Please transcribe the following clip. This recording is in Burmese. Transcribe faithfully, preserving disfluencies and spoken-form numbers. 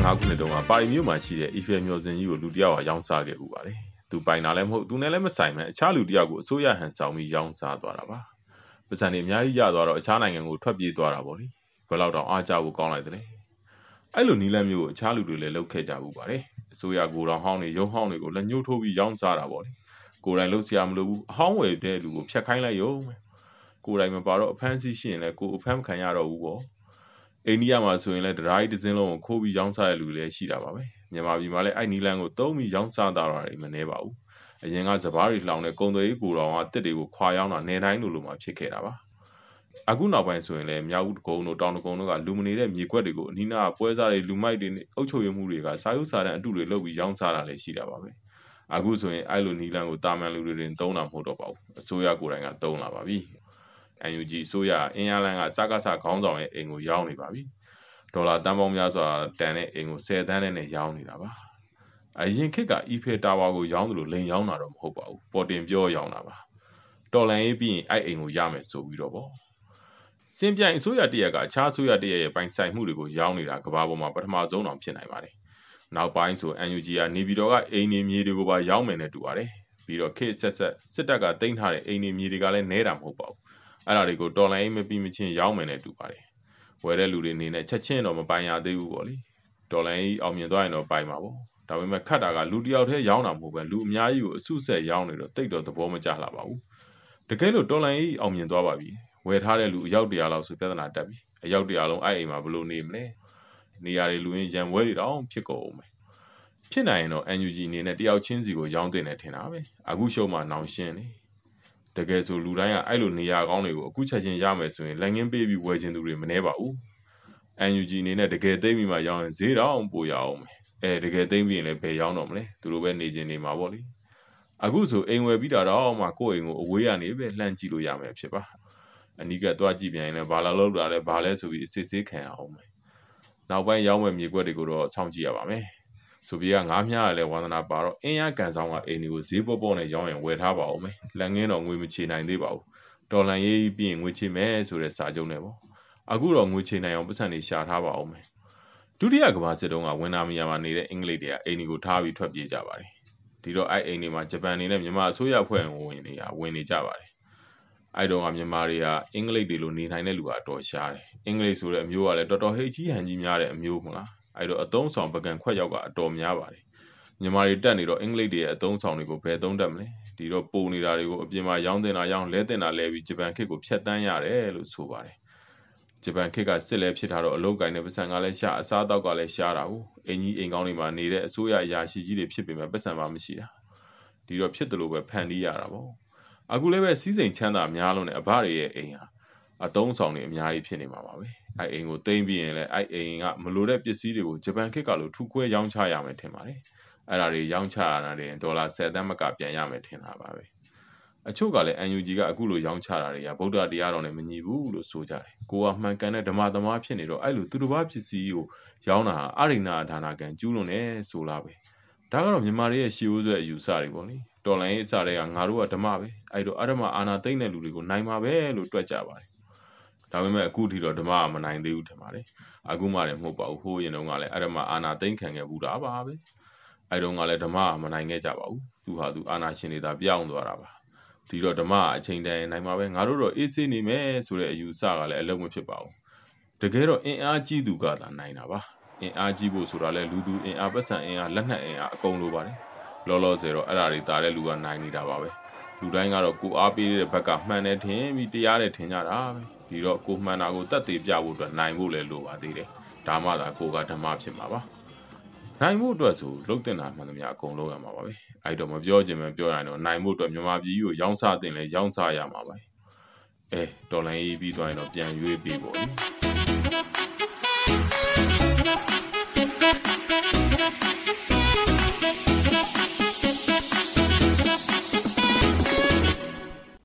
ငါးခုနှစ်တုန်းကပါရီမြို့မှာရှိတဲ့ Eiffel မျှော်စင်ကြီးကိုလူတစ်ယောက်ကရောင်းစားခဲ့ဘူးပါလေသူပိုင်တာလည်းမဟုတ်သူနဲ့လည်းမဆိုင်မဲ့အခြားလူတစ်ယောက်ကိုအစိုးရဟန်ဆောင်ပြီးရောင်းစားသွားတာပါပတ်စံတွေအများကြီးရသွားတော့အခြားနိုင်ငံကိုထွက်ပြေးသွားတာပေါ့လေဘယ်လောက်တောင်အားကြဖို့ကောင်းလိုက်တယ်လေအဲ့လိုနီလန်းမျိုးကိုအခြားလူတွေလည်းလုပ်ခဲ့ကြဘူးပါလေအစိုးရကိုတော်ဟောင်းတွေရုံဟောင်းတွေကိုလက်ညှိုးထိုးပြီးရောင်းစားတာပေါ့လေကိုယ်တိုင်လုပ်စရာမလိုဘူးအဟောင်းဝယ်တဲ့လူကိုဖြတ်ခိုင်းလိုက်ရုံပဲကိုယ်တိုင်မပါတော့အဖမ်းဆီးရှိရင်လည်းကိုယ်အဖမ်းခံရတော့ဘူးပေါ့အိန္ဒိယမှာဆိုရင်လည်းဒရာကြီးတစ်စင်းလုံးကိုခိုးပြီးရောင်းစားတဲ့လူတွေလည်းရှိတာပါပဲမြန်မာပြည်မှာလည်းအဲ့နီလန်းကိုသုံးပြီးရောင်းစားတာတွေမနှဲပါဘူးအရင်ကစပားတွေလောင်တဲ့ကုံသွေးကိုတော်ကတစ်တွေကိုခွာရောင်းတာနေတိုင်းလိုလိုမှဖြစ်ခဲ့တာပါအခုနောက်ပိုင်းဆိုရင်လည်းမြောက်ဦးကုန်းတို့တောင်ကုန်းတို့ကလူမနေတဲ့မြေကွက်တွေကိုအနီးနားပွဲစားတွေလူမိုက်တွေအုပ်ချုပ်ရမှုတွေကစာရုပ်စာတမ်းအတုတွေလုပ်ပြီးရောင်းစားတာလည်းရှိတာပါပဲအခုဆိုရင်အဲ့လိုနီလန်းကိုတာမန်လူတွေတင်သုံးတာမဟုတ်တော့ပါဘူးအစိုးရကိုယ်တိုင်ကသုံးလာပါပြီအန်ယူဂျီ အစိုးရအင်အားလန်းကစကားစခေါင်းဆောင်ရဲ့အိမ်ကိုရောင်းနေပါပြီဒေါ်လာတန်ပေါင်းများစွာတန်တဲ့အိမ်ကိုဆယ်တန်းနဲ့ရောင်းနေတာပါအရင်ခေတ်က Eiffel Tower ကိုရောင်းတယ်လို့လိန်ရောင်းတာတော့မဟုတ်ပါဘူးပေါ်တင်ပြောရောင်းတာပါတော်လန်ရေးပြီးရင်အဲ့အိမ်ကိုရမယ်ဆိုပြီးတော့ပေါ့စင်ပြိုင်အစိုးရတရက်ကအခြားအစိုးရတရက်ရဲ့ပိုင်ဆိုင်မှုတွေကိုရောင်းနေတာကဘာပေါ်မှာပထမဆုံးတောင်ဖြစ်နိုင်ပါတယ်နောက်ပိုင်းဆို အန်ယူဂျီ ကနေပြည်တော်ကအိမ်နေမြေတွေကိုပါရောင်းမယ်နဲ့တူပါတယ်ပြီးတော့ခေတ်ဆက်ဆက်စစ်တပ်ကတင်ထားတဲ့အိမ်နေမြေတွေကလည်းနဲတာမဟုတ်ပါဘူးအဲ့ဒါတွေကိုတော်လန်ရေးမပြီးမချင်းရောင်းမယ်နဲ့တူပါတယ်ဝယ်တဲ့လူတွေအနေနဲ့ချက်ချင်းတော့မပိုင်ရသေးဘူးပေါ့လေဒေါ်လာကြီးအောင်မြင်သွားရင်တော့ပိုင်မှာပေါ့ဒါပေမဲ့ခတ်တာကလူတစ်ယောက်တည်းရောင်းတာမဟုတ်ပဲလူအများကြီးကိုအစုဆက်ရောင်းနေတော့တိတ်တော့သဘောမကျလာပါဘူးတကယ်လို့ဒေါ်လာကြီးအောင်မြင်သွားပါပြီဝယ်ထားတဲ့လူအယောက်တရာလောက်ဆိုပြဿနာတက်ပြီအယောက်တရာလုံးအဲ့အိမ်မှာဘလို့နေမလဲနေရာတွေလူရင်းရံဝဲတွေတော့ဖြစ်ကုန်အောင်ပဲဖြစ်နိုင်ရင်တော့ အန်ယူဂျီ အနေနဲ့တယောက်ချင်းစီကိုရောင်းတင်နေထင်တာပဲအခုရှုံးမှနောင်ရှင်းနေတကယ်ဆိုလူတိုင်းကအဲ့လိုနေရာကောင်းတွေကိုအခုချက်ချင်းရမယ်ဆိုရင်လက်ငင်းပေးပြီးဝယ်ခြင်းသူတွေမနှဲပါဘူးအန်ယူဂျီ အနေနဲ့တကယ်သိမ့်ပြီးမှရောင်းရင်ဈေးတောင်ပိုရအောင်မယ်အဲတကယ်သိမ့်ပြီးရင်လည်းဘယ်ရောင်းတော့မလဲသူတို့ပဲနေခြင်းနေမှာပေါ့လေအခုဆိုအိမ်ဝယ်ပြီးတာတော့မှကိုယ့်အိမ်ကိုအဝေးကနေပဲလှမ်းကြည့်လို့ရမယ်ဖြစ်ပါအနီးကသွားကြည့်ပြန်ရင်လည်းဘာလာလောက်တာလဲဘာလဲဆိုပြီးအစစ်ဆေးခံရအောင်မယ်နောက်ပိုင်းရောင်းမဲ့မြေကွက်တွေကိုတော့စောင့်ကြည့်ရပါမယ်ဆိုပြီးကငါးမြားရလဲဝါသနာပါတော့အင်းရကန်ဆောင်ကအိမ်တွေကိုဈေးပေါပေါနဲ့ရောင်းရင်ဝယ်ထားပါအောင်မယ်လက်ငင်းတော့ငွေမချေနိုင်သေးပါဘူးဒေါ်လာရေးပြီးရင်ငွေချေမယ်ဆိုတဲ့စာချုပ်နဲ့ပေါ့အခုတော့ငွေချေနိုင်အောင်ပတ်စံတွေရှာထားပါအောင်မယ်ဒုတိယကမ္ဘာစစ်တုန်းကဝန်နာမီယာမှာနေတဲ့အင်္ဂလိပ်တွေကအိမ်တွေကိုထားပြီးထွက်ပြေးကြပါတယ်ဒီတော့အဲ့အိမ်တွေမှာဂျပန်နေနဲ့မြန်မာအစိုးရဖွဲ့ဝင်နေတာဝင်နေကြပါတယ်အဲ့တော့ကမြန်မာတွေကအင်္ဂလိပ်တွေလိုနေနိုင်တဲ့လူကအတော်ရှားတယ်အင်္ဂလိပ်ဆိုတဲ့အမျိုးကလည်းတော်တော်ဟိတ်ကြီးဟန်ကြီးများတဲ့အမျိုးမလားအဲ့တော့အသုံးဆောင်ပကံခွက်ရောက်ကအတော်များပါတယ်မြန်မာတွေတက်နေတော့အင်္ဂလိပ်တွေရဲ့အသုံးဆောင်တွေကိုဘယ်သုံးတတ်မလဲဒီတော့ပိုနေတာတွေကိုအပြင်မှာရောင်းတင်တာရောင်းလဲတင်တာလဲပြီးဂျပန်ခေတ်ကိုဖျက်တမ်းရတယ်လို့ဆိုပါတယ်ဂျပန်ခေတ်ကစစ်လဲဖြစ်တာတော့အလုတ်ကိုင်းတဲ့ပတ်စံကလည်းရှာအစားအသောက်ကလည်းရှားတာဟုတ်အင်ကြီးအိမ်ကောင်းတွေမှာနေတဲ့အစိုးရအရာရှိကြီးတွေဖြစ်ပေမဲ့ပတ်စံမှမရှိတာဒီတော့ဖြစ်တယ်လို့ပဲဖန်တီးရတာပေါ့အခုလည်းပဲစီးစိမ်ချမ်းသာများလုံးနဲ့အဘတွေရဲ့အိမ်ဟာအသုံးဆောင်တွေအများကြီးဖြစ်နေမှာပါပဲအဲ့အိမ်ကိုသိမ်းပြီးရင်လည်းအဲ့အိမ်ကမလိုတဲ့ပစ္စည်းတွေကိုဂျပန်ခေတ်ကလို့ထူခွဲရောင်းချရမယ်ထင်ပါတယ်အဲ့ဒါတွေရောင်းချရတာတွေဒေါ်လာဆယ်သန်းမကပြန်ရမယ်ထင်တာပါပဲအချို့ကလည်း အန်ယူဂျီ ကအခုလိုရောင်းချတာတွေကဗုဒ္ဓတရားတော်နဲ့မညီဘူးလို့ဆိုကြတယ်ကိုကမှန်ကန်တဲ့ဓမ္မသမားဖြစ်နေတော့အဲ့လိုသူတစ်ပါးပစ္စည်းကိုရောင်းတာဟာအရိဏဒါနာကံကျူးလွန်တယ်ဆိုလားပဲဒါကတော့မြန်မာတွေရဲ့ရှေးဦးဆွဲအယူဆတွေပေါ့လေတော်လိုင်းရေးအစတွေကငါတို့ကဓမ္မပဲအဲ့တော့အဓမ္မအာနာသိမ့်တဲ့လူတွေကိုနိုင်မှာပဲလို့တွက်ကြပါတယ်ဒါပေမဲ့အခုထိတော့ဓမ္မကမနိုင်သေးဘူးထင်ပါတယ်အခုမှလည်းမဟုတ်ပါဘူးဟိုးရင်တော့ကလည်းအဓမ္မအာနာသိမ့်ခံခဲ့ဘူးတာပါပဲအဲ့တော့ကလည်းဓမ္မကမနိုင်ခဲ့ကြပါဘူးသူဟာသူအာနာရှင်တွေသာပြောင်းသွားတာပါဒီတော့ဓမ္မအချိန်တန်နိုင်မှာပဲငါတို့တော့အေးဆေးနေမယ်ဆိုတဲ့အယူဆကလည်းအလုံးမဖြစ်ပါဘူးတကယ်တော့အင်အားကြီးသူကသာနိုင်တာပါအင်အားကြီးဖို့ဆိုတာလဲလူသူအင်အားပတ်စံအင်အားလက်နက်အင်အားအကုန်လိုပါတယ်လောလောဆယ်တော့အဲ့ဓာတွေတာတဲ့လူကနိုင်နေတာပါပဲလူတိုင်းကတော့ကိုအားပေးတဲ့ဘက်ကမှန်တယ်ထင်ပြီးတရားတယ်ထင်ကြတာပဲဒီတော့ကိုမှန်တာကိုတတ်သိပြဖို့အတွက်နိုင်ဖို့လဲလိုပါသေးတယ်ဒါမှသာကိုကဓမ္မဖြစ်မှာပါနိုင်ဖို့အတွက်ဆိုလှုပ်တင်တာမှန်သမျှအကုန်လုံးရမှာပါပဲအဲ့တော့မပြောချင်မှပြောရရင်တော့နိုင်ဖို့အတွက်မြန်မာပြည်ကိုရောင်းစားတင်လဲရောင်းစားရမှာပါအဲဒေါ်လာရေးပြီးသွားရင်တော့ပြန်ရွေးပေးပေါ့